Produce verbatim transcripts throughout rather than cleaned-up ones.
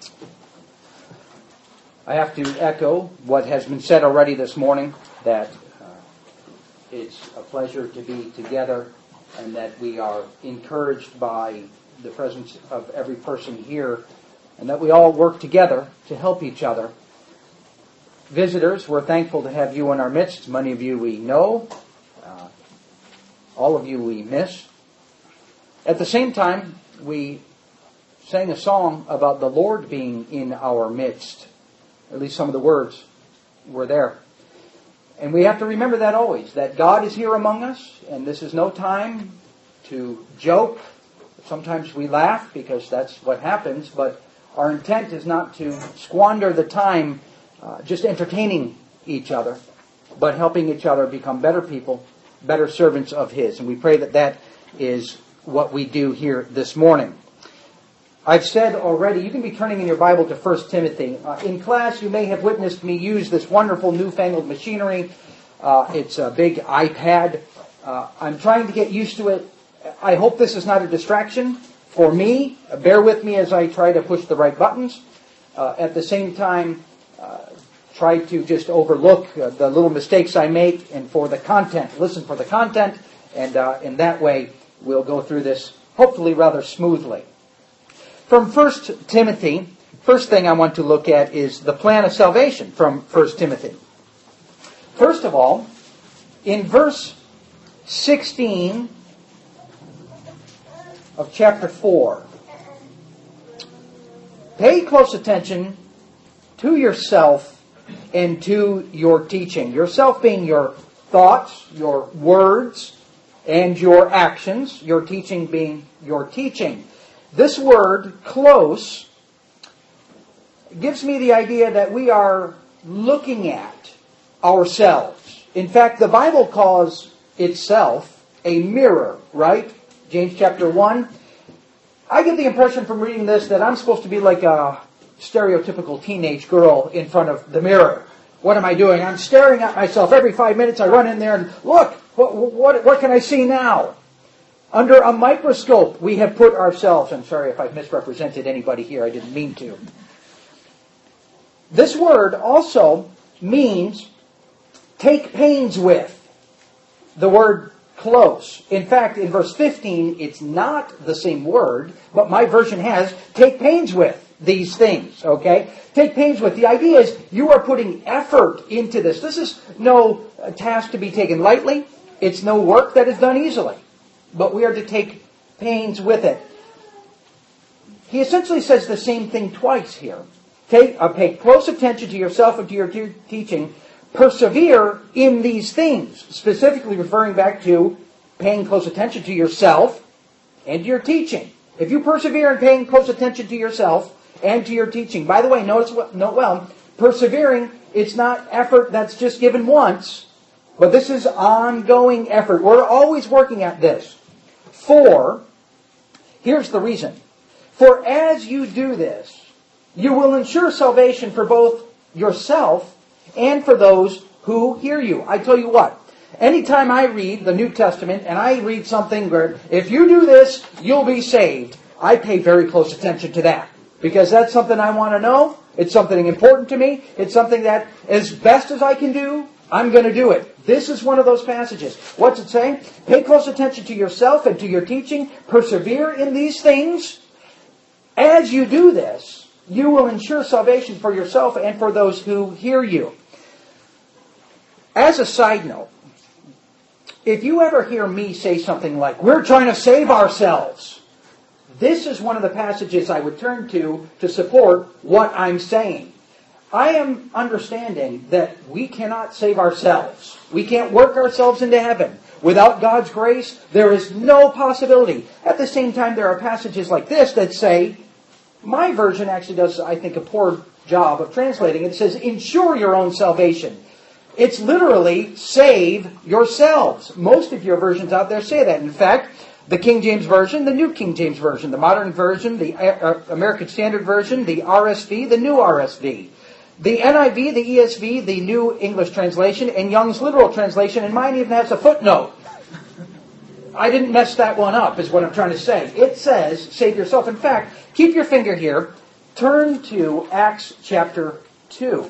I have to echo what has been said already this morning, that uh, it's a pleasure to be together and that we are encouraged by the presence of every person here and that we all work together to help each other. Visitors, we're thankful to have you in our midst. Many of you we know, uh, all of you we miss. At the same time, we sang a song about the Lord being in our midst. At least some of the words were there. And we have to remember that always, that God is here among us, and this is no time to joke. Sometimes we laugh because that's what happens, but our intent is not to squander the time uh, just entertaining each other, but helping each other become better people, better servants of His. And we pray that that is what we do here this morning. I've said already, you can be turning in your Bible to First Timothy. Uh, in class, you may have witnessed me use this wonderful newfangled machinery. Uh, it's a big iPad. Uh, I'm trying to get used to it. I hope this is not a distraction for me. Uh, bear with me as I try to push the right buttons. Uh, at the same time, uh, try to just overlook uh, the little mistakes I make, and for the content, listen for the content, and uh, in that way, we'll go through this hopefully rather smoothly. From First Timothy, first thing I want to look at is the plan of salvation from First Timothy. First of all, in verse sixteen of chapter four, pay close attention to yourself and to your teaching. Yourself being your thoughts, your words, and your actions. Your teaching being your teaching. This word, close, gives me the idea that we are looking at ourselves. In fact, the Bible calls itself a mirror, right? James chapter one. I get the impression from reading this that I'm supposed to be like a stereotypical teenage girl in front of the mirror. What am I doing? I'm staring at myself every five minutes. I run in there and look, what, what, what can I see now? Under a microscope, we have put ourselves. I'm sorry if I've misrepresented anybody here. I didn't mean to. This word also means take pains with. The word close. In fact, in verse fifteen, it's not the same word, but my version has take pains with these things. Okay? Take pains with. The idea is you are putting effort into this. This is no task to be taken lightly. It's no work that is done easily. But we are to take pains with it. He essentially says the same thing twice here. Take, uh, pay close attention to yourself and to your te- teaching. Persevere in these things. Specifically referring back to paying close attention to yourself and to your teaching. If you persevere in paying close attention to yourself and to your teaching. By the way, notice note well, persevering, it's not effort that's just given once, but this is ongoing effort. We're always working at this. For, here's the reason. For as you do this, you will ensure salvation for both yourself and for those who hear you. I tell you what, anytime I read the New Testament and I read something where if you do this, you'll be saved, I pay very close attention to that. Because that's something I want to know. It's something important to me. It's something that as best as I can do, I'm going to do it. This is one of those passages. What's it saying? Pay close attention to yourself and to your teaching. Persevere in these things. As you do this, you will ensure salvation for yourself and for those who hear you. As a side note, if you ever hear me say something like, we're trying to save ourselves, this is one of the passages I would turn to to support what I'm saying. I am understanding that we cannot save ourselves. We can't work ourselves into heaven. Without God's grace, there is no possibility. At the same time, there are passages like this that say, my version actually does, I think, a poor job of translating it. It says, ensure your own salvation. It's literally, save yourselves. Most of your versions out there say that. In fact, the King James Version, the New King James Version, the Modern Version, the American Standard Version, the R S V, the New R S V. The N I V, the E S V, the New English Translation, and Young's Literal Translation, and mine even has a footnote. I didn't mess that one up, is what I'm trying to say. It says, save yourself. In fact, keep your finger here. turn to Acts chapter two.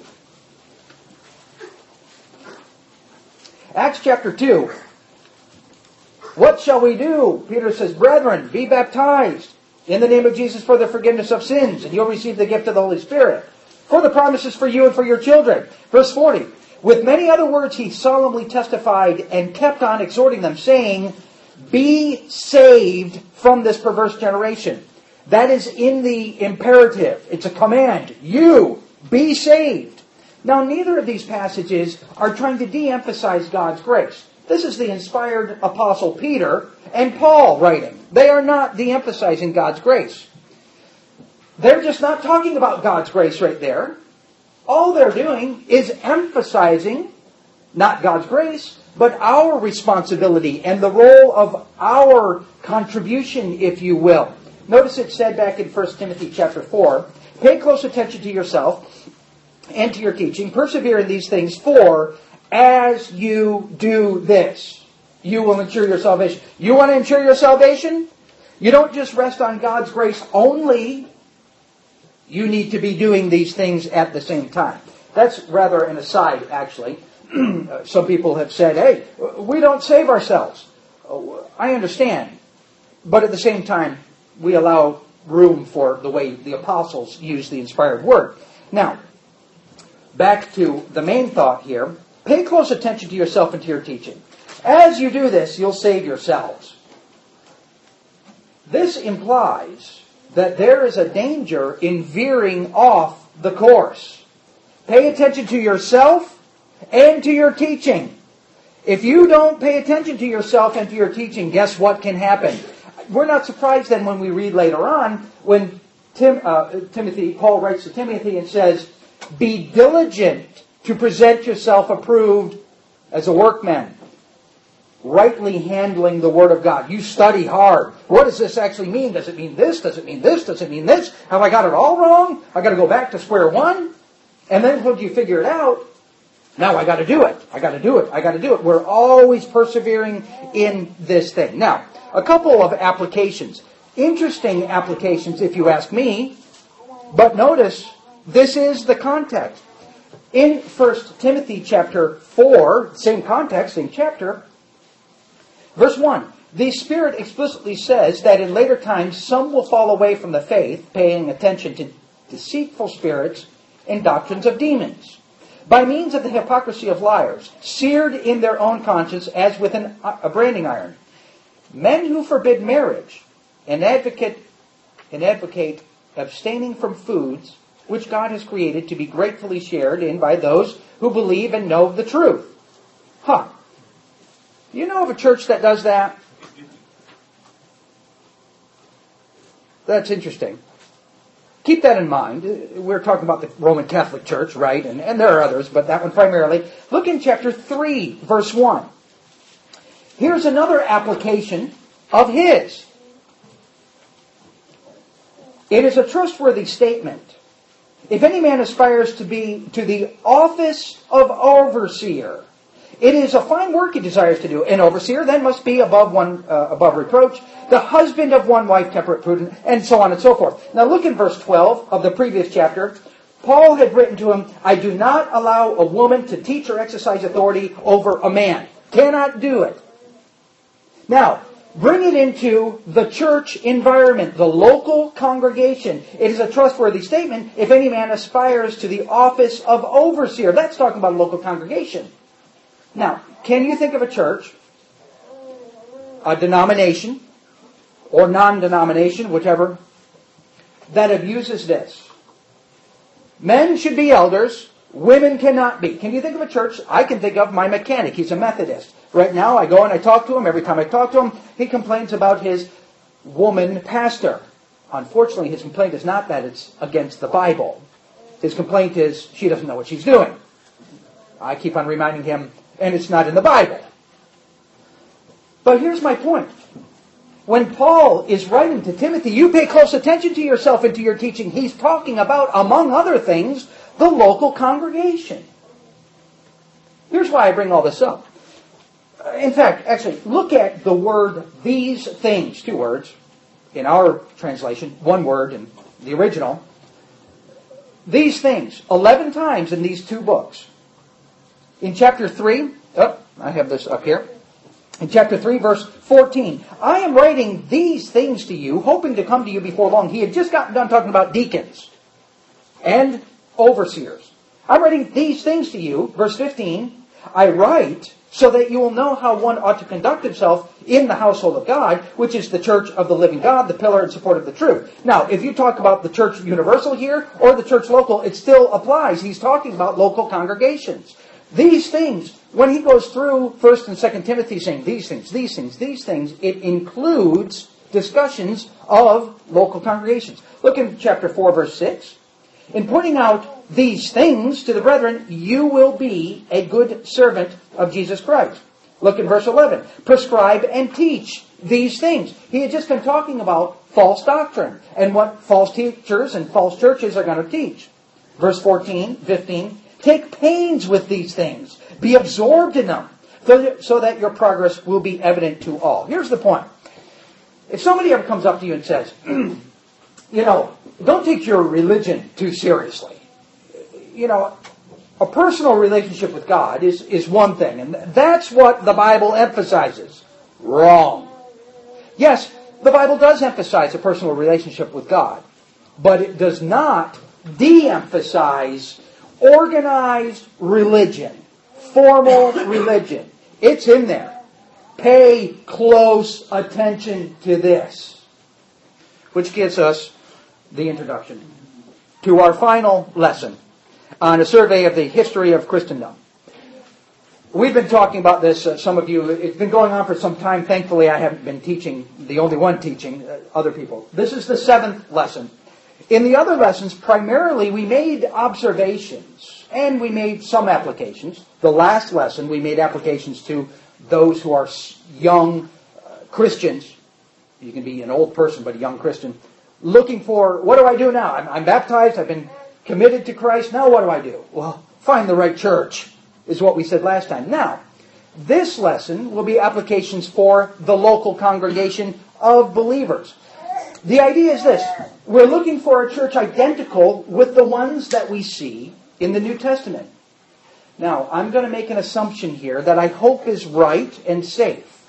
Acts chapter two. What shall we do? Peter says, brethren, be baptized in the name of Jesus for the forgiveness of sins, and you'll receive the gift of the Holy Spirit. For the promises for you and for your children. Verse forty. With many other words he solemnly testified and kept on exhorting them, saying, be saved from this perverse generation. That is in the imperative. It's a command. You, be saved. Now, neither of these passages are trying to de-emphasize God's grace. This is the inspired Apostle Peter and Paul writing. They are not de-emphasizing God's grace. They're just not talking about God's grace right there. All they're doing is emphasizing not God's grace, but our responsibility and the role of our contribution, if you will. Notice it said back in First Timothy chapter four, pay close attention to yourself and to your teaching. Persevere in these things, for as you do this, you will ensure your salvation. You want to ensure your salvation? You don't just rest on God's grace only. You need to be doing these things at the same time. That's rather an aside, actually. Some people have said, hey, we don't save ourselves. I understand. But at the same time, we allow room for the way the apostles use the inspired word. Now, back to the main thought here. Pay close attention to yourself and to your teaching. As you do this, you'll save yourselves. This implies that there is a danger in veering off the course. Pay attention to yourself and to your teaching. If you don't pay attention to yourself and to your teaching, guess what can happen? We're not surprised then when we read later on when Tim, uh, Timothy, Paul writes to Timothy and says, be diligent to present yourself approved as a workman, rightly handling the Word of God. You study hard. What does this actually mean? Does it mean this? Does it mean this? Does it mean this? Have I got it all wrong? I got to go back to square one? And then once you figure it out, now I got to do it. I got to do it. I got to do it. We're always persevering in this thing. Now, a couple of applications. Interesting applications, if you ask me. But notice, this is the context. In First Timothy chapter four, same context, same chapter, verse one, the Spirit explicitly says that in later times some will fall away from the faith, paying attention to deceitful spirits and doctrines of demons, by means of the hypocrisy of liars, seared in their own conscience as with an, a branding iron. Men who forbid marriage and advocate, and advocate abstaining from foods which God has created to be gratefully shared in by those who believe and know the truth. Huh. You know of a church that does that? That's interesting. Keep that in mind. We're talking about the Roman Catholic Church, right? And, and there are others, but that one primarily. Look in chapter three, verse one. Here's another application of his. It is a trustworthy statement. If any man aspires to be to the office of overseer, it is a fine work he desires to do. An overseer then must be above one uh, above reproach, the husband of one wife, temperate, prudent, and so on and so forth. Now look in verse twelve of the previous chapter. Paul had written to him, I do not allow a woman to teach or exercise authority over a man. Cannot do it. Now, bring it into the church environment, the local congregation. It is a trustworthy statement if any man aspires to the office of overseer. That's talking about a local congregation. Now, can you think of a church, a denomination, or non-denomination, whichever, that abuses this? Men should be elders, women cannot be. Can you think of a church? I can think of my mechanic. He's a Methodist. Right now, I go and I talk to him. Every time I talk to him, he complains about his woman pastor. Unfortunately, his complaint is not that it's against the Bible. His complaint is she doesn't know what she's doing. I keep on reminding him, and it's not in the Bible. But here's my point. When Paul is writing to Timothy, you pay close attention to yourself and to your teaching. He's talking about, among other things, the local congregation. Here's why I bring all this up. In fact, actually, look at the word these things, two words, in our translation, one word in the original. these things eleven times in these two books. In chapter three, oh, I have this up here. In chapter three, verse fourteen, I am writing these things to you, hoping to come to you before long. He had just gotten done talking about deacons and overseers. I'm writing these things to you, verse fifteen, I write so that you will know how one ought to conduct himself in the household of God, which is the church of the living God, the pillar and support of the truth. Now, if you talk about the church universal here or the church local, it still applies. He's talking about local congregations. These things, when he goes through First and Second Timothy saying these things, these things, these things, it includes discussions of local congregations. Look in chapter four, verse six. In pointing out these things to the brethren, you will be a good servant of Jesus Christ. Look in verse eleven. Prescribe and teach these things. He had just been talking about false doctrine and what false teachers and false churches are going to teach. Verse fourteen, fifteen. Take pains with these things. Be absorbed in them so that your progress will be evident to all. Here's the point. If somebody ever comes up to you and says, you know, don't take your religion too seriously. You know, a personal relationship with God is, is one thing, and that's what the Bible emphasizes. Wrong. Yes, the Bible does emphasize a personal relationship with God, but it does not de-emphasize organized religion, formal religion. It's in there. Pay close attention to this. Which gives us the introduction to our final lesson on a survey of the history of Christendom. We've been talking about this, uh, some of you, it's been going on for some time. Thankfully, I haven't been teaching, the only one teaching, uh, other people. This is the seventh lesson. In the other lessons, primarily, we made observations, and we made some applications. The last lesson, we made applications to those who are young uh, Christians. You can be an old person, but a young Christian. Looking for, what do I do now? I'm, I'm baptized, I've been committed to Christ, now what do I do? Well, find the right church, is what we said last time. Now, this lesson will be applications for the local congregation of believers. The idea is this. We're looking for a church identical with the ones that we see in the New Testament. Now, I'm going to make an assumption here that I hope is right and safe.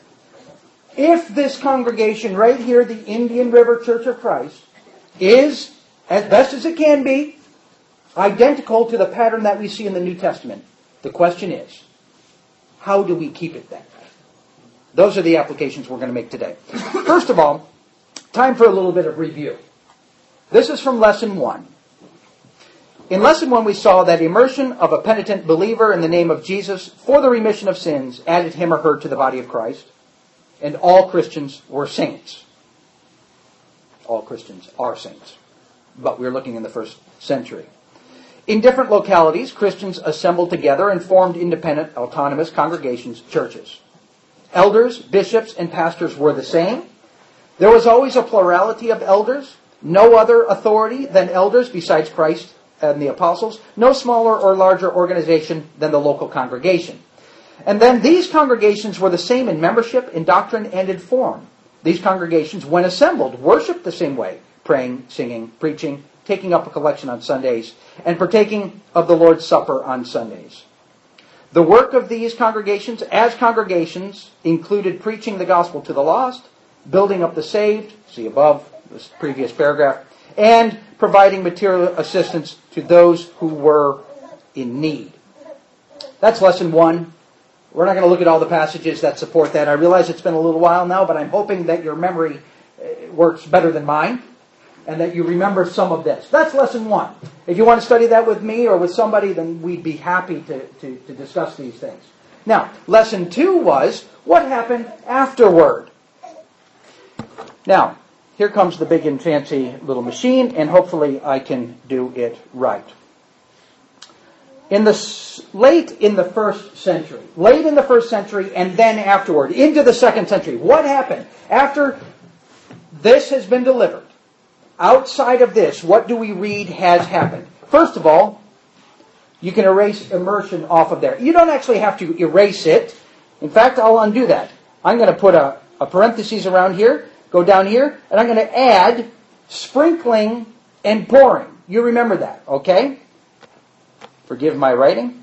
If this congregation right here, the Indian River Church of Christ, is, as best as it can be, identical to the pattern that we see in the New Testament, the question is, how do we keep it that way? Those are the applications we're going to make today. First of all, time for a little bit of review. This is from Lesson one. In Lesson one, we saw that immersion of a penitent believer in the name of Jesus for the remission of sins added him or her to the body of Christ, and all Christians were saints. All Christians are saints. But we're looking in the first century. In different localities, Christians assembled together and formed independent, autonomous congregations, churches. Elders, bishops, and pastors were the same. There was always a plurality of elders, no other authority than elders besides Christ and the apostles, no smaller or larger organization than the local congregation. And then these congregations were the same in membership, in doctrine, and in form. These congregations, when assembled, worshiped the same way, praying, singing, preaching, taking up a collection on Sundays, and partaking of the Lord's Supper on Sundays. The work of these congregations, as congregations, included preaching the gospel to the lost, building up the saved, see above this previous paragraph, and providing material assistance to those who were in need. That's lesson one. We're not going to look at all the passages that support that. I realize it's been a little while now, but I'm hoping that your memory works better than mine and that you remember some of this. That's lesson one. If you want to study that with me or with somebody, then we'd be happy to, to, to discuss these things. Now, lesson two was what happened afterward. Now, here comes the big and fancy little machine, and hopefully I can do it right. In the late in the first century, late in the first century, and then afterward, into the second century, what happened? After this has been delivered, outside of this, what do we read has happened? First of all, you can erase immersion off of there. You don't actually have to erase it. In fact, I'll undo that. I'm going to put a, a parenthesis around here, go down here, and I'm going to add sprinkling and pouring. You remember that, okay? Forgive my writing.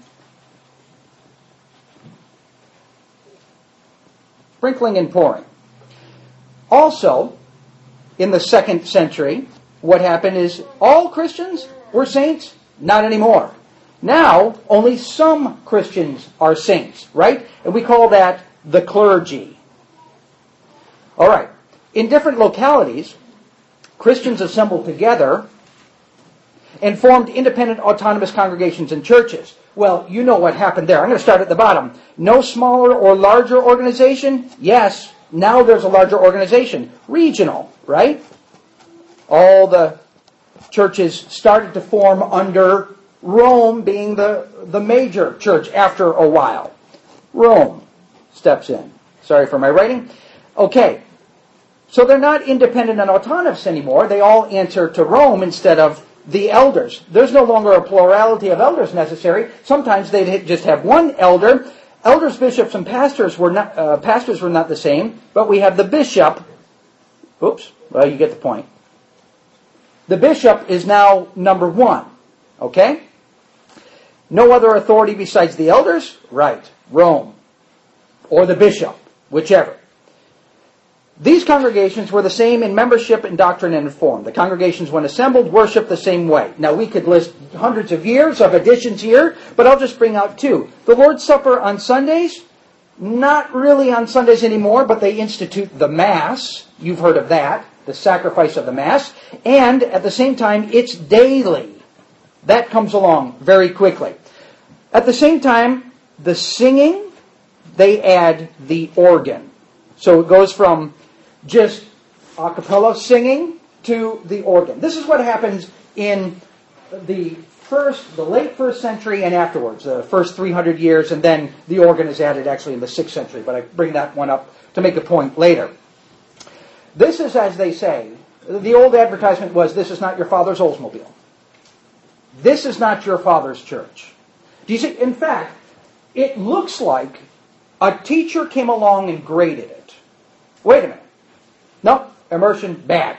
Sprinkling and pouring. Also, in the second century, what happened is all Christians were saints? Not anymore. Now, only some Christians are saints, right? And we call that the clergy. All right. In different localities, Christians assembled together and formed independent autonomous congregations and churches. Well, you know what happened there. I'm going to start at the bottom. No smaller or larger organization? Yes. Now there's a larger organization. Regional, right? All the churches started to form under Rome being the, the major church after a while. Rome steps in. Sorry for my writing. Okay. So they're not independent and autonomous anymore. They all answer to Rome instead of the elders. There's no longer a plurality of elders necessary. Sometimes they'd just have one elder. Elders, bishops, and pastors were not uh, pastors were not the same, but we have the bishop. Oops. Well, you get the point. The bishop is now number one. Okay? No other authority besides the elders? Right. Rome. Or the bishop. Whichever. These congregations were the same in membership and doctrine and form. The congregations, when assembled, worshiped the same way. Now, we could list hundreds of years of additions here, but I'll just bring out two. The Lord's Supper on Sundays, not really on Sundays anymore, but they institute the Mass. You've heard of that, the sacrifice of the Mass. And at the same time, it's daily. That comes along very quickly. At the same time, the singing, they add the organ. So it goes from just a cappella singing to the organ. This is what happens in the first, the late first century and afterwards, the first three hundred years, and then the organ is added actually in the sixth century, but I bring that one up to make a point later. This is, as they say, the old advertisement was, this is not your father's Oldsmobile. This is not your father's church. Do you see? In fact, it looks like a teacher came along and graded it. Wait a minute. No, immersion, bad.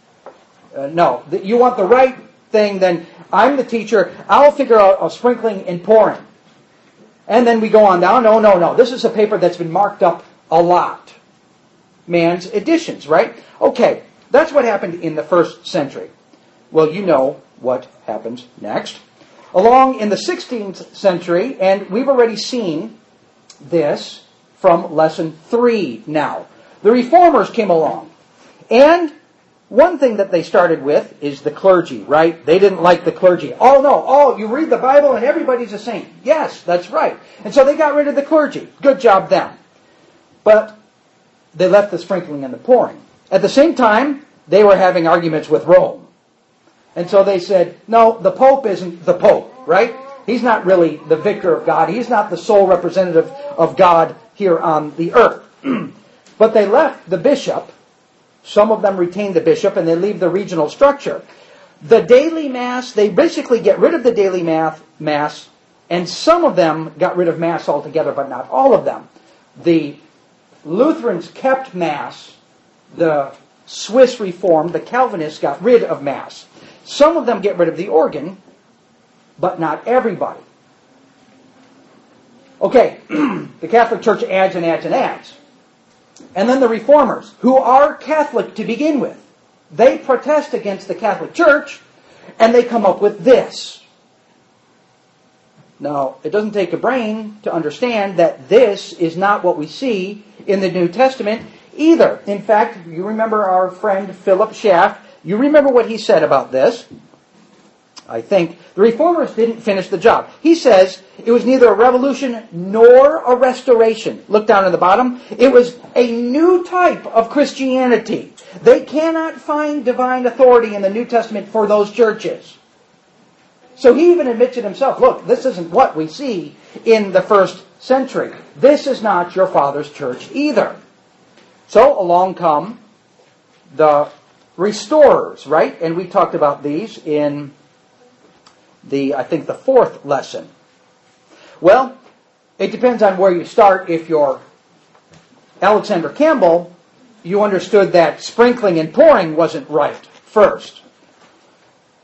Uh, no, you want the right thing, then I'm the teacher. I'll figure out a sprinkling and pouring. And then we go on down. No, no, no. This is a paper that's been marked up a lot. Man's editions, right? Okay, that's what happened in the first century. Well, you know what happens next. Along in the sixteenth century, and we've already seen this from lesson three now. The reformers came along. And one thing that they started with is the clergy, right? They didn't like the clergy. Oh, no. Oh, you read the Bible and everybody's a saint. Yes, that's right. And so they got rid of the clergy. Good job, them. But they left the sprinkling and the pouring. At the same time, they were having arguments with Rome. And so they said, no, the Pope isn't the Pope, right? He's not really the vicar of God. He's not the sole representative of God here on the earth. But they left the bishop. Some of them retain the bishop, and they leave the regional structure. The daily Mass, they basically get rid of the daily Mass, and some of them got rid of Mass altogether, but not all of them. The Lutherans kept Mass. The Swiss Reformed, the Calvinists, got rid of Mass. Some of them get rid of the organ, but not everybody. Okay, the Catholic Church adds and adds and adds. And then the Reformers, who are Catholic to begin with, they protest against the Catholic Church, and they come up with this. Now, it doesn't take a brain to understand that this is not what we see in the New Testament either. In fact, you remember our friend Philip Schaff. You remember what he said about this. I think the Reformers didn't finish the job. He says it was neither a revolution nor a restoration. Look down at the bottom. It was a new type of Christianity. They cannot find divine authority in the New Testament for those churches. So he even admits it himself. Look, this isn't what we see in the first century. This is not your father's church either. So along come the restorers, right? And we talked about these in the, I think, the fourth lesson. Well, it depends on where you start. If you're Alexander Campbell, you understood that sprinkling and pouring wasn't right first.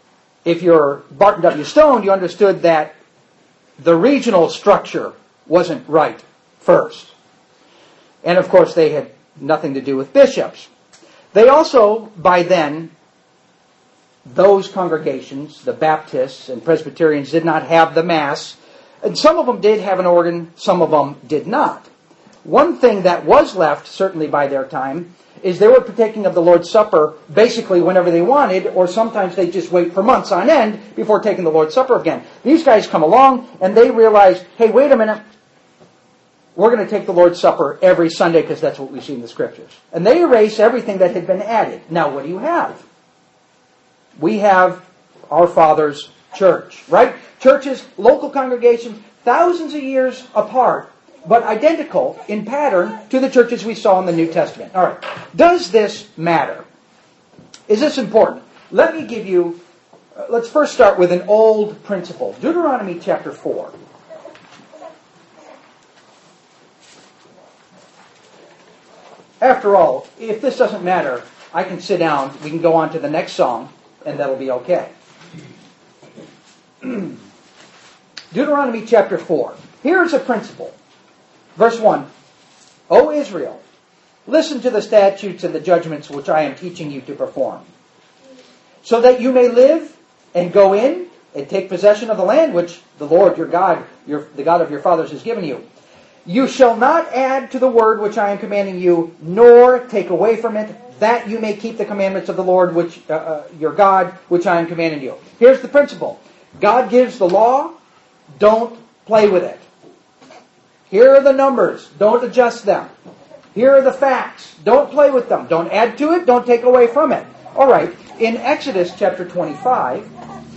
if you're Barton W. Stone, you understood that the regional structure wasn't right first. And of course, they had nothing to do with bishops. They also, by then, those congregations, the Baptists and Presbyterians, did not have the Mass. And some of them did have an organ, some of them did not. One thing that was left, certainly by their time, is they were partaking of the Lord's Supper basically whenever they wanted, or sometimes they just wait for months on end before taking the Lord's Supper again. These guys come along and they realize, hey, wait a minute, we're going to take the Lord's Supper every Sunday because that's what we see in the Scriptures. And they erase everything that had been added. Now, what do you have? We have our Father's church, right? Churches, local congregations, thousands of years apart, but identical in pattern to the churches we saw in the New Testament. All right. Does this matter? Is this important? Let me give you, uh, let's first start with an old principle. Deuteronomy chapter four. After all, if this doesn't matter, I can sit down, we can go on to the next song, and that'll be okay. Deuteronomy chapter four. Here's a principle. Verse one. O Israel, listen to the statutes and the judgments which I am teaching you to perform, so that you may live and go in and take possession of the land which the Lord your God, your, the God of your fathers, has given you. You shall not add to the word which I am commanding you, nor take away from it, that you may keep the commandments of the Lord which uh, uh, your God, which I am commanding you. Here's the principle. God gives the law, don't play with it. Here are the numbers, don't adjust them. Here are the facts, don't play with them. Don't add to it, don't take away from it. All right, in Exodus chapter twenty-five,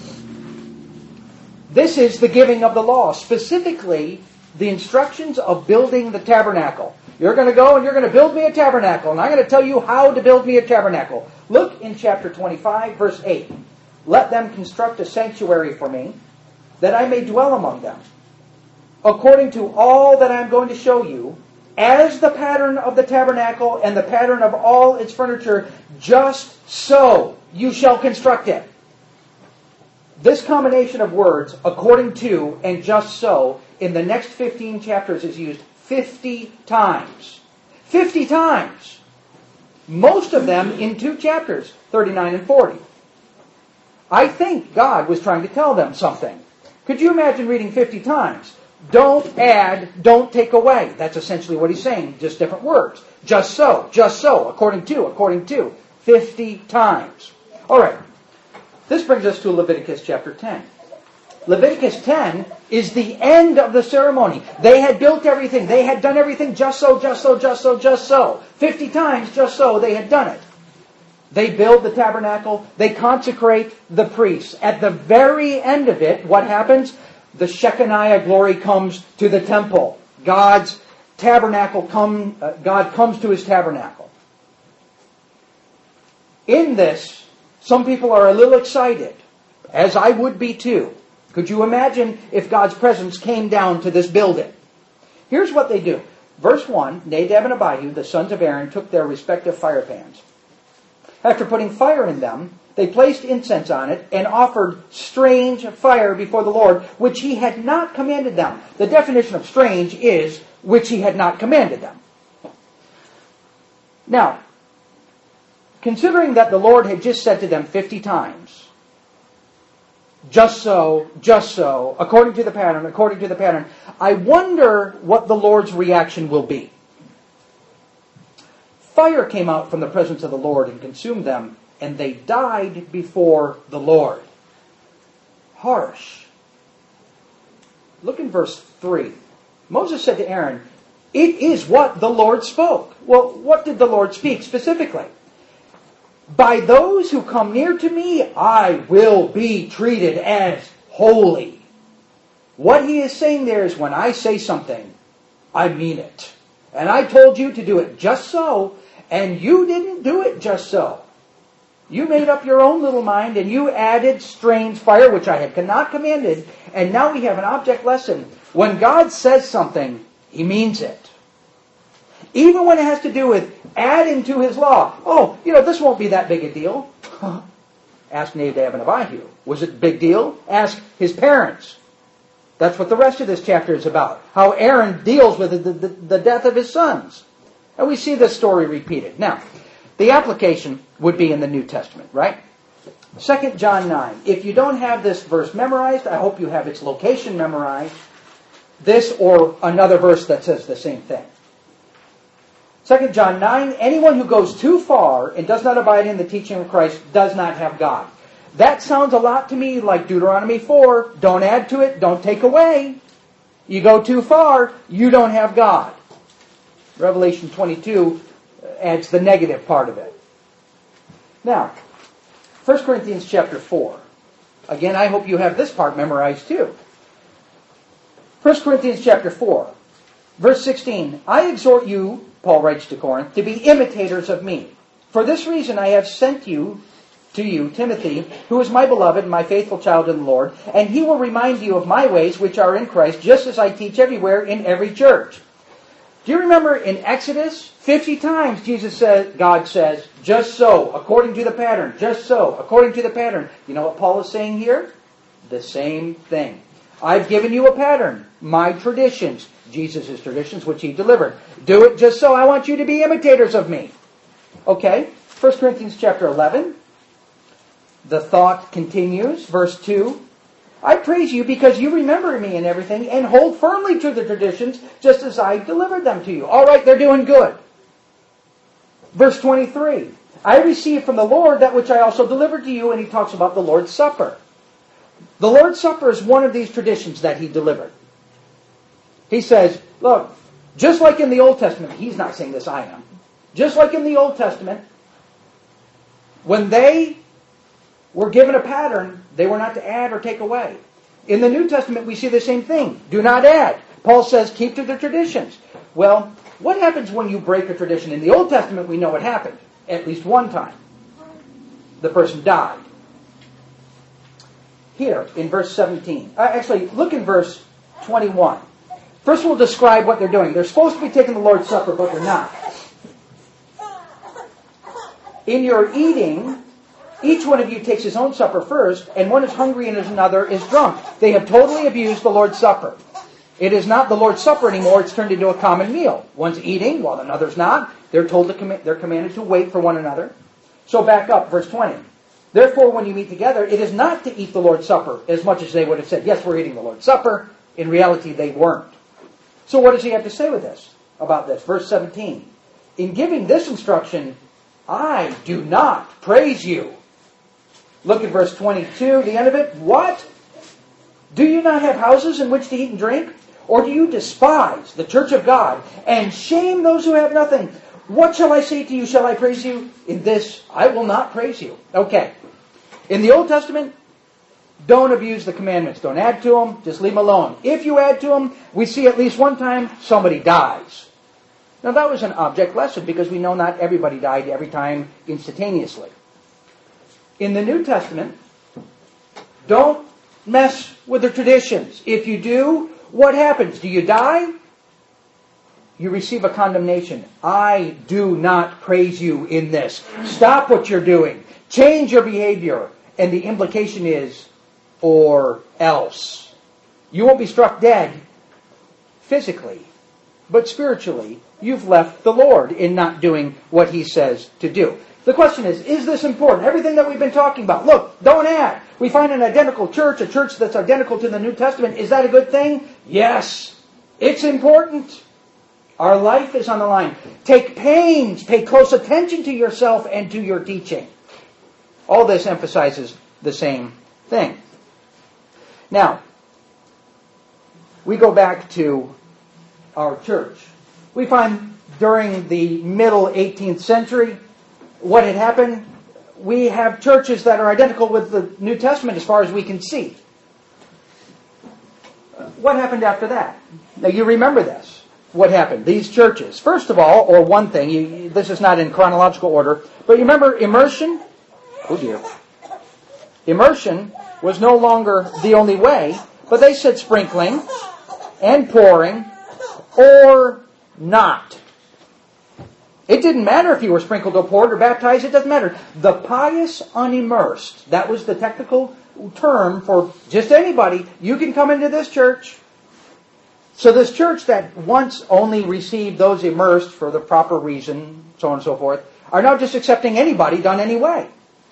this is the giving of the law, specifically the instructions of building the tabernacle. You're going to go and you're going to build me a tabernacle, and I'm going to tell you how to build me a tabernacle. Look in chapter twenty-five, verse eight. Let them construct a sanctuary for me, that I may dwell among them, according to all that I am going to show you, as the pattern of the tabernacle and the pattern of all its furniture, just so you shall construct it. This combination of words, according to and just so, in the next fifteen chapters is used fifty times. fifty times! Most of them in two chapters, thirty-nine and forty. I think God was trying to tell them something. Could you imagine reading fifty times? Don't add, don't take away. That's essentially what he's saying, just different words. Just so, just so, according to, according to. fifty times. All right. This brings us to Leviticus chapter ten. Leviticus ten is the end of the ceremony. They had built everything. They had done everything just so, just so, just so, just so. Fifty times just so they had done it. They build the tabernacle. They consecrate the priests. At the very end of it, what happens? The Shekinah glory comes to the temple. God's tabernacle come. Uh, God comes to His tabernacle. In this, some people are a little excited, as I would be too. Could you imagine if God's presence came down to this building? Here's what they do. Verse one, Nadab and Abihu, the sons of Aaron, took their respective fire pans. After putting fire in them, they placed incense on it and offered strange fire before the Lord, which He had not commanded them. The definition of strange is, which He had not commanded them. Now, considering that the Lord had just said to them fifty times, just so, just so, according to the pattern, according to the pattern, I wonder what the Lord's reaction will be. Fire came out from the presence of the Lord and consumed them, and they died before the Lord. Harsh. Look in verse three. Moses said to Aaron, it is what the Lord spoke. Well, what did the Lord speak specifically? By those who come near to me, I will be treated as holy. What he is saying there is, when I say something, I mean it. And I told you to do it just so, and you didn't do it just so. You made up your own little mind, and you added strange fire, which I had not commanded, and now we have an object lesson. When God says something, He means it. Even when it has to do with adding to His law. Oh, you know, this won't be that big a deal. Ask Nadab and Abihu. Was it a big deal? Ask his parents. That's what the rest of this chapter is about. How Aaron deals with the, the, the death of his sons. And we see this story repeated. Now, the application would be in the New Testament, right? Second John nine. If you don't have this verse memorized, I hope you have its location memorized. This or another verse that says the same thing. Second John nine. Anyone who goes too far and does not abide in the teaching of Christ does not have God. That sounds a lot to me like Deuteronomy four. Don't add to it, don't take away. You go too far, you don't have God. Revelation twenty-two adds the negative part of it. Now, First Corinthians chapter four. Again, I hope you have this part memorized too. First Corinthians chapter four, verse sixteen. I exhort you, Paul writes to Corinth, to be imitators of me. For this reason I have sent you to you, Timothy, who is my beloved and my faithful child in the Lord, and he will remind you of my ways which are in Christ, just as I teach everywhere in every church. Do you remember in Exodus, fifty times Jesus says, God says, just so, according to the pattern, just so, according to the pattern. You know what Paul is saying here? The same thing. I've given you a pattern, my traditions, Jesus' traditions, which he delivered. Do it just so. I want you to be imitators of me. Okay, First Corinthians chapter eleven. The thought continues, verse two. I praise you because you remember me in everything and hold firmly to the traditions just as I delivered them to you. All right, they're doing good. Verse twenty-three. I received from the Lord that which I also delivered to you, and he talks about the Lord's Supper. The Lord's Supper is one of these traditions that he delivered. He says, look, just like in the Old Testament, he's not saying this, I am. Just like in the Old Testament, when they were given a pattern, they were not to add or take away. In the New Testament, we see the same thing. Do not add. Paul says, keep to the traditions. Well, what happens when you break a tradition? In the Old Testament, we know what happened. At least one time. The person died. Here, in verse seventeen. Uh, actually, look in verse twenty-one. First we'll describe what they're doing. They're supposed to be taking the Lord's Supper, but they're not. In your eating, each one of you takes his own supper first, and one is hungry and another is drunk. They have totally abused the Lord's Supper. It is not the Lord's Supper anymore. It's turned into a common meal. One's eating while another's not. They're told to comm- they're commanded to wait for one another. So back up, verse twenty. Therefore, when you meet together, it is not to eat the Lord's Supper as much as they would have said, yes, we're eating the Lord's Supper. In reality, they weren't. So what does he have to say with this? About this? Verse seventeen. In giving this instruction, I do not praise you. Look at verse twenty-two, the end of it. What? Do you not have houses in which to eat and drink? Or do you despise the church of God and shame those who have nothing? What shall I say to you? Shall I praise you? In this, I will not praise you. Okay. In the Old Testament, don't abuse the commandments. Don't add to them. Just leave them alone. If you add to them, we see at least one time somebody dies. Now that was an object lesson because we know not everybody died every time instantaneously. In the New Testament, don't mess with the traditions. If you do, what happens? Do you die? You receive a condemnation. I do not praise you in this. Stop what you're doing. Change your behavior. And the implication is, or else. You won't be struck dead physically, but spiritually, you've left the Lord in not doing what he says to do. The question is, is this important? Everything that we've been talking about. Look, don't add. We find an identical church, a church that's identical to the New Testament. Is that a good thing? Yes. It's important. Our life is on the line. Take pains, pay close attention to yourself and to your teaching. All this emphasizes the same thing. Now, we go back to our church. We find during the middle eighteenth century, what had happened, we have churches that are identical with the New Testament as far as we can see. What happened after that? Now you remember this. What happened? These churches. First of all, or one thing, you, this is not in chronological order, but you remember immersion? Oh dear. Immersion was no longer the only way, but they said sprinkling and pouring or not. It didn't matter if you were sprinkled or poured or baptized. It doesn't matter. The pious unimmersed, that was the technical term for just anybody. You can come into this church. So this church that once only received those immersed for the proper reason, so on and so forth, are now just accepting anybody done anyway.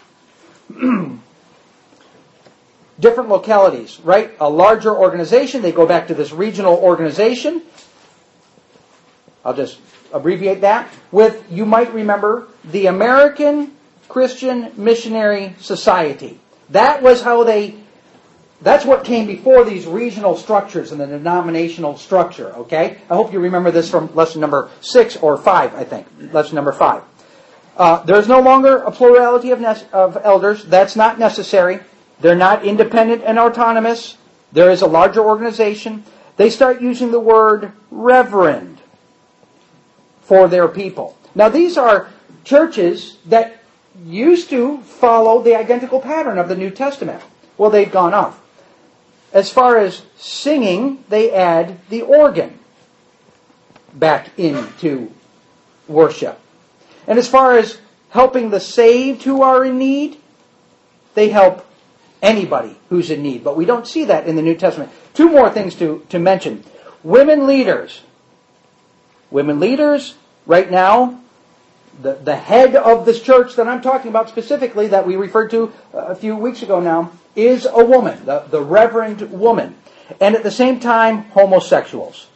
Different localities, right? A larger organization. They go back to this regional organization. I'll just abbreviate that with, you might remember, the American Christian Missionary Society. That was how they, that's what came before these regional structures and the denominational structure, okay? I hope you remember this from lesson number six or five, I think. Lesson number five. Uh, there's no longer a plurality of, ne- of elders. That's not necessary. They're not independent and autonomous. There is a larger organization. They start using the word reverend for their people. Now, these are churches that used to follow the identical pattern of the New Testament. Well, they've gone off. As far as singing, they add the organ back into worship. And as far as helping the saved who are in need, they help anybody who's in need. But we don't see that in the New Testament. Two more things to, to mention. Women leaders. Women leaders, right now, the, the head of this church that I'm talking about specifically, that we referred to a few weeks ago now, is a woman, the, the reverend woman. And at the same time, homosexuals.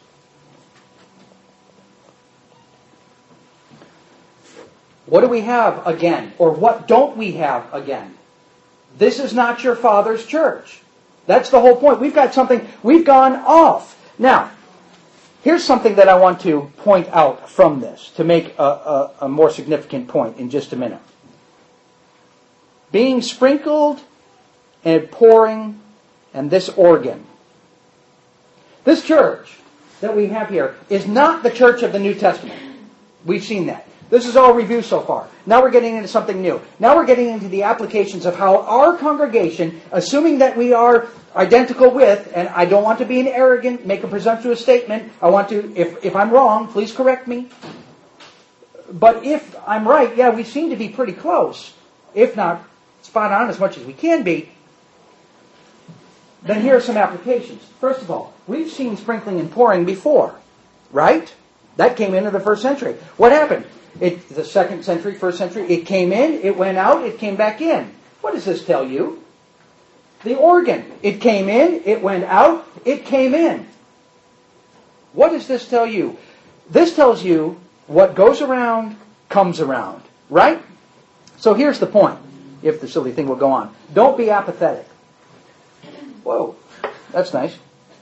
What do we have again? Or what don't we have again? This is not your father's church. That's the whole point. We've got something, we've gone off. Now, here's something that I want to point out from this to make a, a, a more significant point in just a minute. Being sprinkled and pouring and this organ. This church that we have here is not the church of the New Testament. We've seen that. This is all review so far. Now we're getting into something new. Now we're getting into the applications of how our congregation, assuming that we are identical with, and I don't want to be an arrogant, make a presumptuous statement. I want to, if, if I'm wrong, please correct me. But if I'm right, yeah, we seem to be pretty close, if not spot on as much as we can be. Then here are some applications. First of all, we've seen sprinkling and pouring before, right? That came into the first century. What happened? It, the second century, first century, it came in, it went out, it came back in. What does this tell you? The organ. It came in, it went out, it came in. What does this tell you? This tells you what goes around comes around, right? So here's the point, if the silly thing will go on. Don't be apathetic. Whoa, that's nice.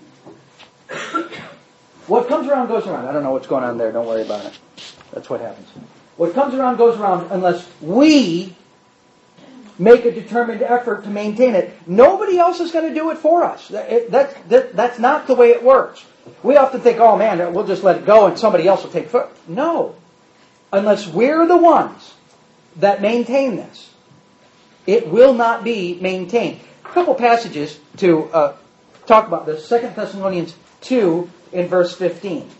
What comes around goes around. I don't know what's going on there. Don't worry about it. That's what happens. What comes around goes around unless we make a determined effort to maintain it. Nobody else is going to do it for us. That, that, that, that's not the way it works. We often think, oh man, we'll just let it go and somebody else will take it. No. Unless we're the ones that maintain this, it will not be maintained. A couple passages to uh, talk about this. Second Thessalonians two in verse fifteen.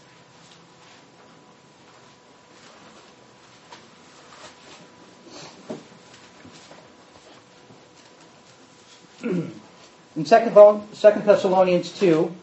In Second Thessalonians two,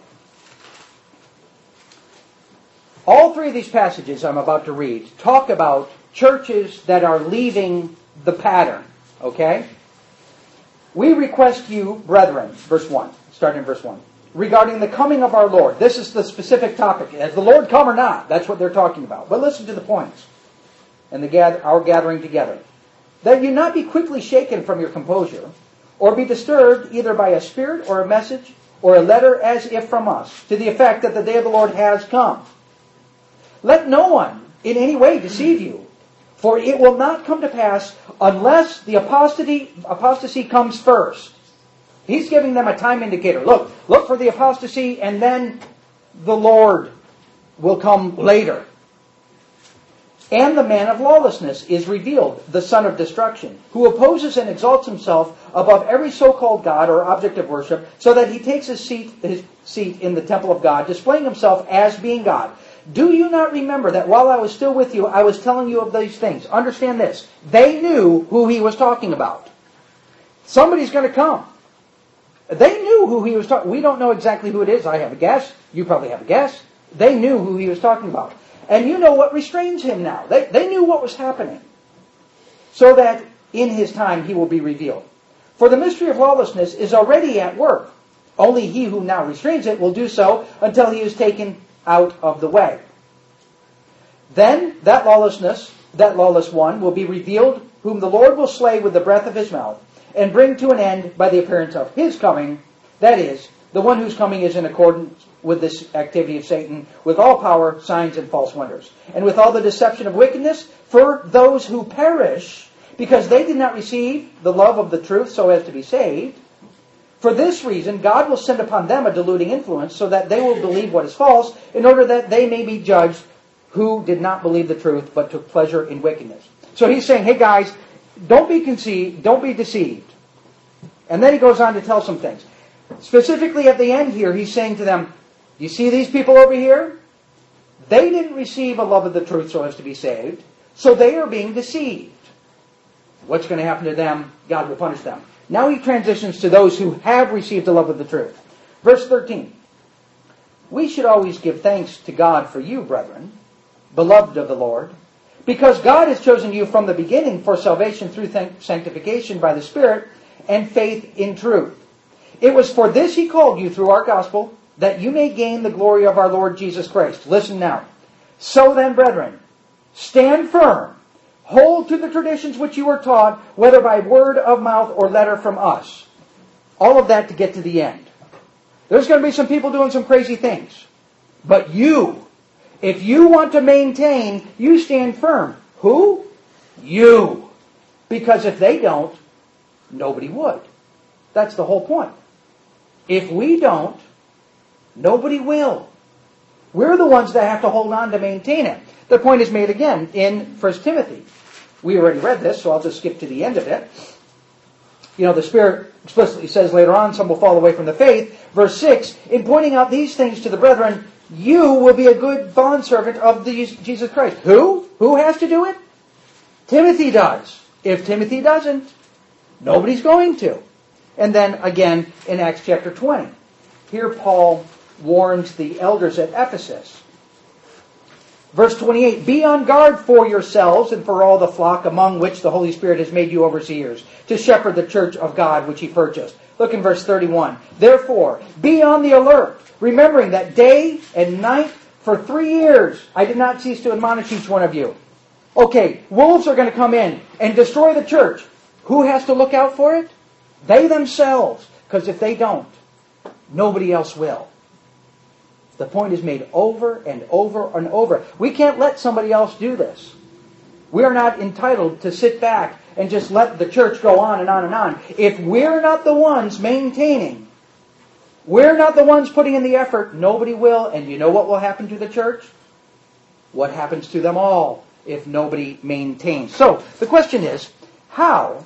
all three of these passages I'm about to read talk about churches that are leaving the pattern. Okay? We request you, brethren, verse one, starting in verse one, regarding the coming of our Lord. This is the specific topic. Has the Lord come or not? That's what they're talking about. But listen to the points and the gather, our gathering together. That you not be quickly shaken from your composure, or be disturbed either by a spirit or a message or a letter as if from us, to the effect that the day of the Lord has come. Let no one in any way deceive you, for it will not come to pass unless the apostasy, apostasy comes first. He's giving them a time indicator. Look, look for the apostasy, and then the Lord will come later. And the man of lawlessness is revealed, the son of destruction, who opposes and exalts himself above every so-called God or object of worship, so that he takes his seat, his seat in the temple of God, displaying himself as being God. Do you not remember that while I was still with you, I was telling you of these things? Understand this. They knew who he was talking about. Somebody's going to come. They knew who he was talking. We don't know exactly who it is. I have a guess. You probably have a guess. They knew who he was talking about. And you know what restrains him now. They, they knew what was happening. So that in his time he will be revealed. For the mystery of lawlessness is already at work. Only he who now restrains it will do so until he is taken out of the way. Then that lawlessness, that lawless one, will be revealed, whom the Lord will slay with the breath of his mouth, and bring to an end by the appearance of his coming. That is, the one whose coming is in accordance with this activity of Satan, with all power, signs, and false wonders, and with all the deception of wickedness for those who perish, because they did not receive the love of the truth so as to be saved. For this reason, God will send upon them a deluding influence, so that they will believe what is false, in order that they may be judged who did not believe the truth, but took pleasure in wickedness. So he's saying, hey guys, don't be conceived, don't be deceived. And then he goes on to tell some things. Specifically at the end here, he's saying to them, you see these people over here? They didn't receive a love of the truth so as to be saved, so they are being deceived. What's going to happen to them? God will punish them. Now he transitions to those who have received the love of the truth. Verse thirteen. We should always give thanks to God for you, brethren, beloved of the Lord, because God has chosen you from the beginning for salvation through sanctification by the Spirit and faith in truth. It was for this he called you through our gospel, that you may gain the glory of our Lord Jesus Christ. Listen now. So then, brethren, stand firm. Hold to the traditions which you were taught, whether by word of mouth or letter from us. All of that to get to the end. There's going to be some people doing some crazy things. But you, if you want to maintain, you stand firm. Who? You. Because if they don't, nobody would. That's the whole point. If we don't, nobody will. We're the ones that have to hold on to maintain it. The point is made again in First Timothy. We already read this, so I'll just skip to the end of it. You know, the Spirit explicitly says later on, some will fall away from the faith. Verse six, in pointing out these things to the brethren, you will be a good bondservant of the Jesus Christ. Who? Who has to do it? Timothy does. If Timothy doesn't, nobody's going to. And then again in Acts chapter twenty. Here Paul warns the elders at Ephesus. Verse twenty-eight, be on guard for yourselves and for all the flock among which the Holy Spirit has made you overseers, to shepherd the church of God which he purchased. Look in verse thirty-one. Therefore, be on the alert, remembering that day and night for three years I did not cease to admonish each one of you. Okay, wolves are going to come in and destroy the church. Who has to look out for it? They themselves. Because if they don't, nobody else will. The point is made over and over and over. We can't let somebody else do this. We are not entitled to sit back and just let the church go on and on and on. If we're not the ones maintaining, we're not the ones putting in the effort, nobody will. And you know what will happen to the church? What happens to them all if nobody maintains? So, the question is, how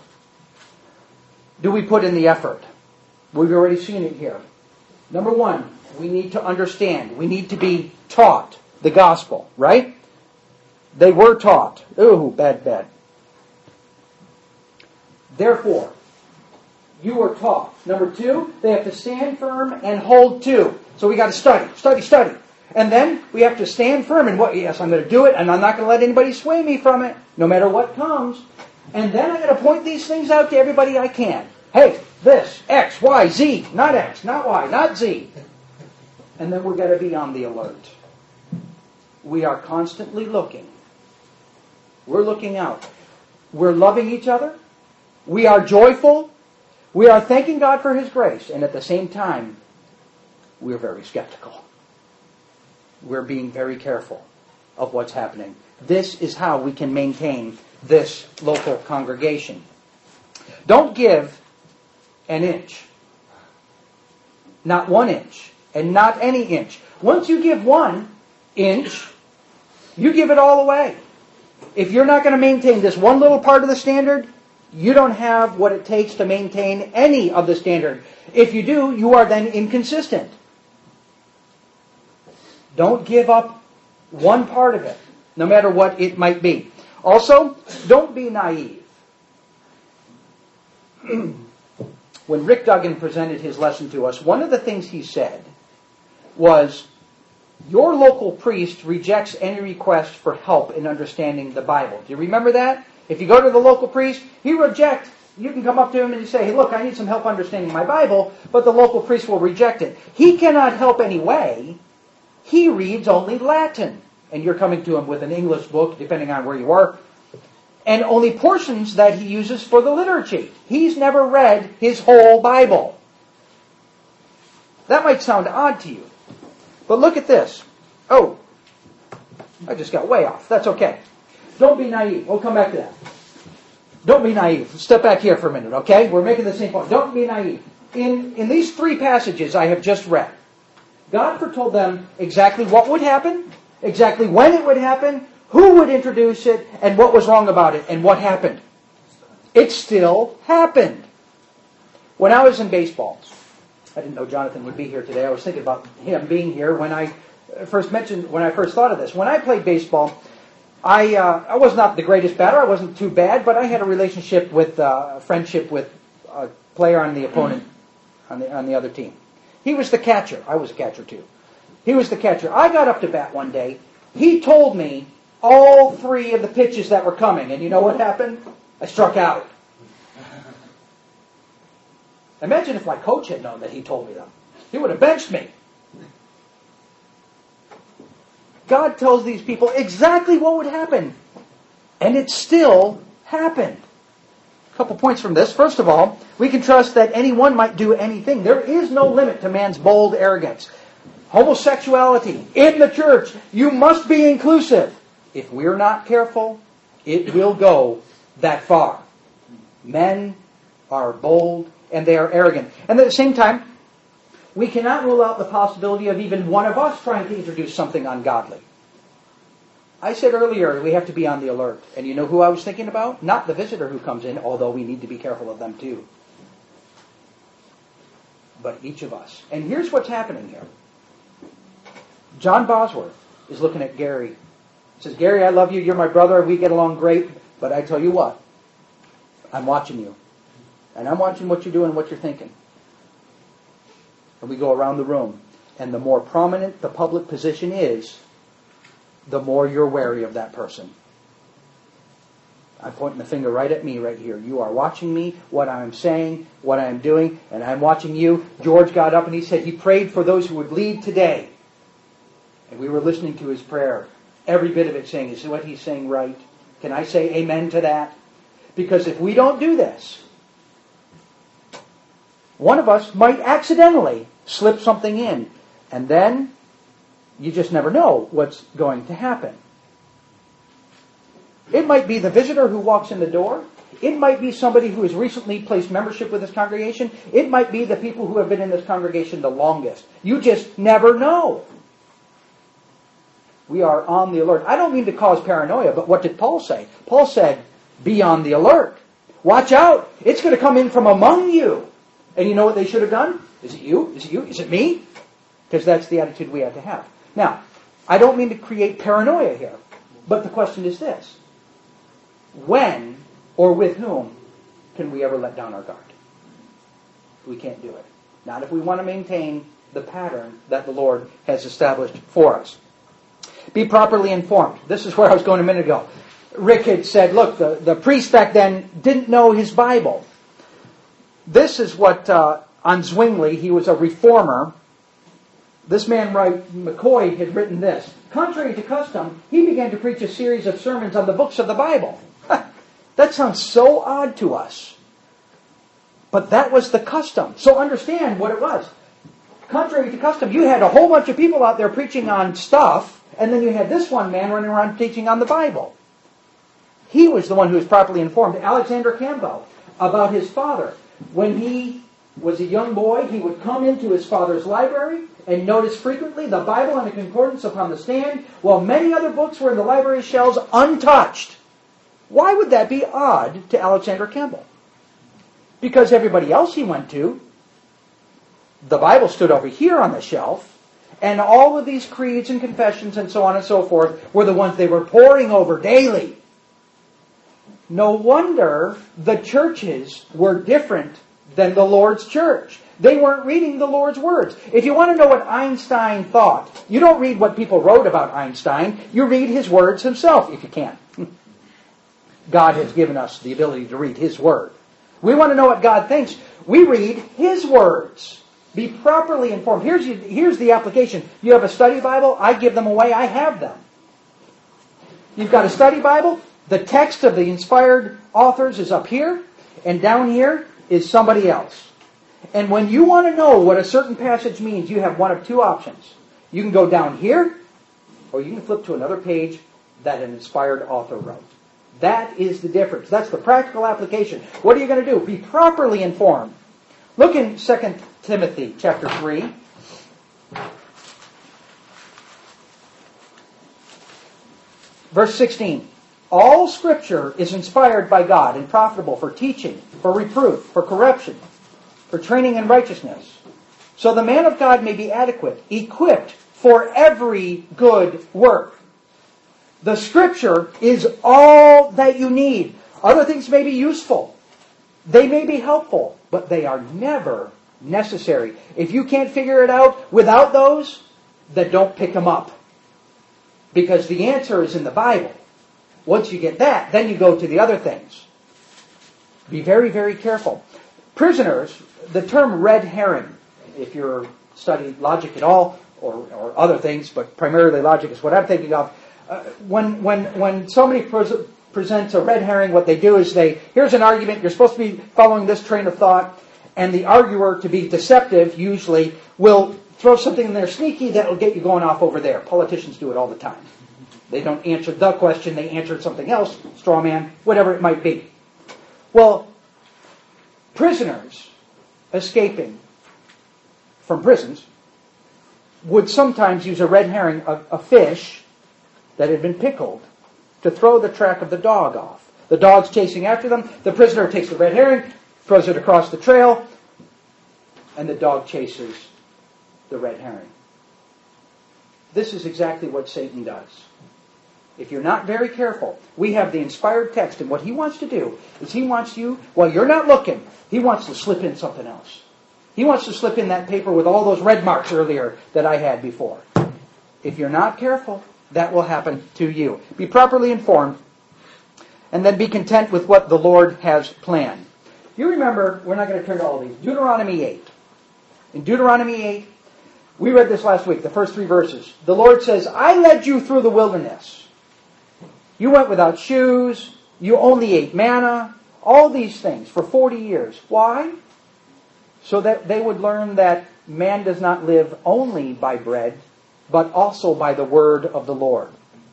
do we put in the effort? We've already seen it here. Number one, we need to understand. We need to be taught the gospel, right? They were taught. Ooh, bad, bad. Therefore, you were taught. Number two, they have to stand firm and hold to. So we got to study, study, study. And then we have to stand firm in what, yes, I'm going to do it, and I'm not going to let anybody sway me from it, no matter what comes. And then I'm going to point these things out to everybody I can. Hey, this, X, Y, Z, not X, not Y, not Z. And then we're going to be on the alert. We are constantly looking. We're looking out. We're loving each other. We are joyful. We are thanking God for His grace. And at the same time, we're very skeptical. We're being very careful of what's happening. This is how we can maintain this local congregation. Don't give an inch. Not one inch. And not any inch. Once you give one inch, you give it all away. If you're not going to maintain this one little part of the standard, you don't have what it takes to maintain any of the standard. If you do, you are then inconsistent. Don't give up One part of it, no matter what it might be. Also, don't be naive. When Rick Duggan presented his lesson to us, one of the things he said was, your local priest rejects any request for help in understanding the Bible. Do you remember that? If you go to the local priest, he rejects. You can come up to him and you say, hey, look, I need some help understanding my Bible, but the local priest will reject it. He cannot help anyway. He reads only Latin. And you're coming to him with an English book, depending on where you are, and only portions that he uses for the liturgy. He's never read his whole Bible. That might sound odd to you. But look at this. Oh, I just got way off. That's okay. Don't be naive. We'll come back to that. Don't be naive. Step back here for a minute, okay? We're making the same point. Don't be naive. In, in these three passages I have just read, God foretold them exactly what would happen, exactly when it would happen, who would introduce it, and what was wrong about it, and what happened. It still happened. When I was in baseball, I didn't know Jonathan would be here today. I was thinking about him being here when I first mentioned, when I first thought of this. When I played baseball, I uh, I was not the greatest batter. I wasn't too bad, but I had a relationship with, uh, friendship with a player on the opponent, on the on the other team. He was the catcher. I was a catcher too. He was the catcher. I got up to bat one day. He told me all three of the pitches that were coming. And you know what happened? I struck out. Imagine if my coach had known that he told me them. He would have benched me. God tells these people exactly what would happen. And it still happened. A couple points from this. First of all, we can trust that anyone might do anything. There is no limit to man's bold arrogance. Homosexuality in the church, you must be inclusive. If we're not careful, it will go that far. Men are bold and they are arrogant. And at the same time, we cannot rule out the possibility of even one of us trying to introduce something ungodly. I said earlier we have to be on the alert. And you know who I was thinking about? Not the visitor who comes in, although we need to be careful of them too. But each of us. And here's what's happening here. John Bosworth is looking at Gary. He says, Gary, I love you. You're my brother. We get along great. But I tell you what, I'm watching you. And I'm watching what you're doing and what you're thinking. And we go around the room. And the more prominent the public position is, the more you're wary of that person. I'm pointing the finger right at me right here. You are watching me, what I'm saying, what I'm doing, and I'm watching you. George got up and he said he prayed for those who would lead today. And we were listening to his prayer. Every bit of it saying, is what he's saying right? Can I say amen to that? Because if we don't do this, one of us might accidentally slip something in. And then you just never know what's going to happen. It might be the visitor who walks in the door. It might be somebody who has recently placed membership with this congregation. It might be the people who have been in this congregation the longest. You just never know. We are on the alert. I don't mean to cause paranoia, but what did Paul say? Paul said, be on the alert. Watch out. It's going to come in from among you. And you know what they should have done? Is it you? Is it you? Is it me? Because that's the attitude we have to have. Now, I don't mean to create paranoia here, but the question is this. When or with whom can we ever let down our guard? We can't do it. Not if we want to maintain the pattern that the Lord has established for us. Be properly informed. This is where I was going a minute ago. Rick had said, look, the, the priest back then didn't know his Bible. This is what, uh, on Zwingli, he was a reformer. This man, right, McCoy, had written this. Contrary to custom, he began to preach a series of sermons on the books of the Bible. That sounds so odd to us. But that was the custom. So understand what it was. Contrary to custom, you had a whole bunch of people out there preaching on stuff, and then you had this one man running around teaching on the Bible. He was the one who was properly informed. Alexander Campbell, about his father. When he was a young boy, he would come into his father's library and notice frequently the Bible and a concordance upon the stand, while many other books were in the library shelves untouched. Why would that be odd to Alexander Campbell? Because everybody else he went to, the Bible stood over here on the shelf, And all of these creeds and confessions and so on and so forth were the ones they were poring over daily. No wonder the churches were different than the Lord's church. They weren't reading the Lord's words. If you want to know what Einstein thought, you don't read what people wrote about Einstein. You read his words himself, if you can. God has given us the ability to read His Word. We want to know what God thinks. We read His words. Be properly informed. Here's, here's the application. You have a study Bible. I give them away. I have them. You've got a study Bible. The text of the inspired authors is up here. And down here is somebody else. And when you want to know what a certain passage means, you have one of two options. You can go down here, or you can flip to another page that an inspired author wrote. That is the difference. That's the practical application. What are you going to do? Be properly informed. Look in Second Timothy chapter three. Verse sixteen. All Scripture is inspired by God and profitable for teaching, for reproof, for correction, for training in righteousness, so the man of God may be adequate, equipped for every good work. The Scripture is all that you need. Other things may be useful. They may be helpful, but they are never necessary. If you can't figure it out without those, then don't pick them up. Because the answer is in the Bible. Once you get that, then you go to the other things. Be very, very careful. Prisoners, the term red herring, if you're studying logic at all, or, or other things, but primarily logic is what I'm thinking of. Uh, when when when somebody pres- presents a red herring, what they do is they, here's an argument, you're supposed to be following this train of thought, and the arguer, to be deceptive, usually, will throw something in there sneaky that will get you going off over there. Politicians do it all the time. They don't answer the question, they answer something else, straw man, whatever it might be. Well, prisoners escaping from prisons would sometimes use a red herring, a, a fish that had been pickled, to throw the track of the dog off. The dog's chasing after them, the prisoner takes the red herring, throws it across the trail, and the dog chases the red herring. This is exactly what Satan does. If you're not very careful, we have the inspired text, and what he wants to do is he wants you, while you're not looking, he wants to slip in something else. He wants to slip in that paper with all those red marks earlier that I had before. If you're not careful, that will happen to you. Be properly informed, and then be content with what the Lord has planned. You remember, we're not going to turn to all these, Deuteronomy eight. In Deuteronomy eight, we read this last week, the first three verses. The Lord says, I led you through the wilderness. You went without shoes. You only ate manna. All these things for forty years. Why? So that they would learn that man does not live only by bread, but also by the word of the Lord.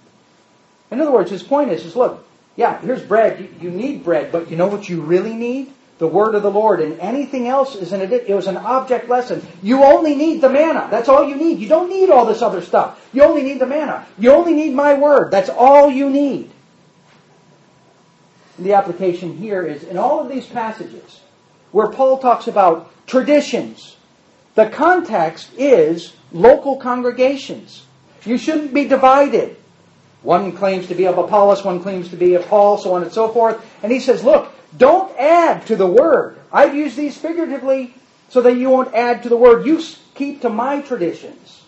In other words, his point is, is look, yeah, here's bread. You, you need bread, but you know what you really need? The word of the Lord. And anything else is an addition. It was an object lesson. You only need the manna. That's all you need. You don't need all this other stuff. You only need the manna. You only need my word. That's all you need. And the application here is, in all of these passages, where Paul talks about traditions, the context is local congregations. You shouldn't be divided. One claims to be of Apollos, one claims to be of Paul, so on and so forth. And he says, look, don't add to the word. I've used these figuratively so that you won't add to the word. You keep to my traditions.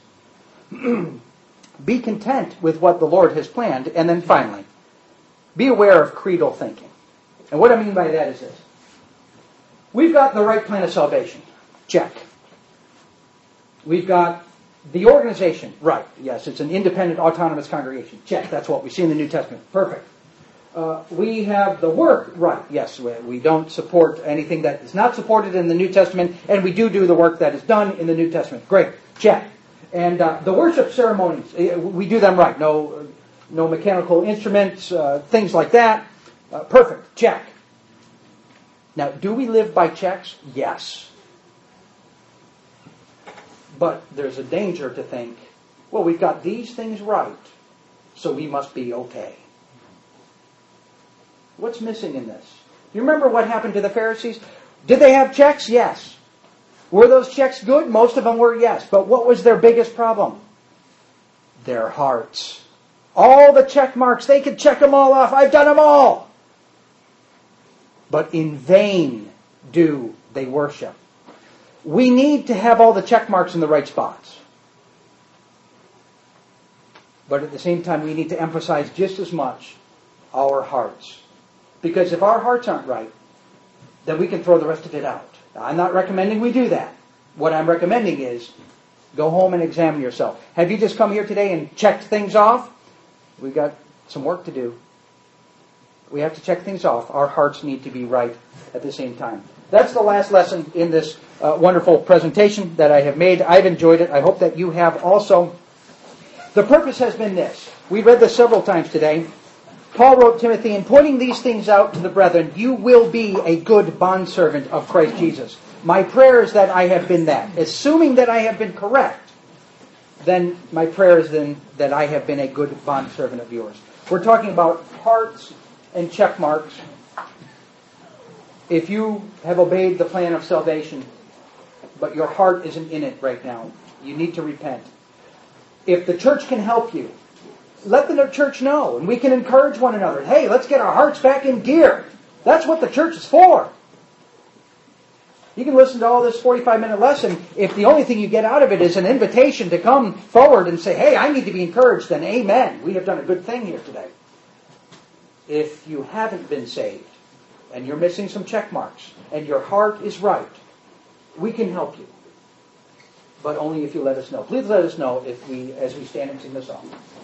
Be content with what the Lord has planned. And then finally, be aware of creedal thinking. And what I mean by that is this. We've got the right plan of salvation. Check. We've got the organization. Right. Yes, it's an independent, autonomous congregation. Check. That's what we see in the New Testament. Perfect. Uh, we have the work. Right. Yes, we, we don't support anything that is not supported in the New Testament, and we do do the work that is done in the New Testament. Great. Check. And uh, the worship ceremonies, we do them right. No, no mechanical instruments, uh, things like that. Uh, perfect. Check. Now, do we live by checks? Yes. But there's a danger to think, well, we've got these things right, so we must be okay. What's missing in this? You remember what happened to the Pharisees? Did they have checks? Yes. Were those checks good? Most of them were, yes. But what was their biggest problem? Their hearts. All the check marks, they could check them all off. I've done them all. But in vain do they worship. We need to have all the check marks in the right spots. But at the same time, we need to emphasize just as much our hearts. Because if our hearts aren't right, then we can throw the rest of it out. Now, I'm not recommending we do that. What I'm recommending is go home and examine yourself. Have you just come here today and checked things off? We've got some work to do. We have to check things off. Our hearts need to be right at the same time. That's the last lesson in this uh, wonderful presentation that I have made. I've enjoyed it. I hope that you have also. The purpose has been this. We read this several times today. Paul wrote Timothy, in pointing these things out to the brethren, you will be a good bondservant of Christ Jesus. My prayer is that I have been that. Assuming that I have been correct, then my prayer is then that I have been a good bondservant of yours. We're talking about hearts and check marks. If you have obeyed the plan of salvation, but your heart isn't in it right now, you need to repent. If the church can help you, let the church know, and we can encourage one another. Hey, let's get our hearts back in gear. That's what the church is for. You can listen to all this forty-five minute lesson. If the only thing you get out of it is an invitation to come forward and say, hey, I need to be encouraged, then amen. We have done a good thing here today. If you haven't been saved, and you're missing some check marks, and your heart is right, we can help you. But only if you let us know. Please let us know if we, as we stand and sing the song.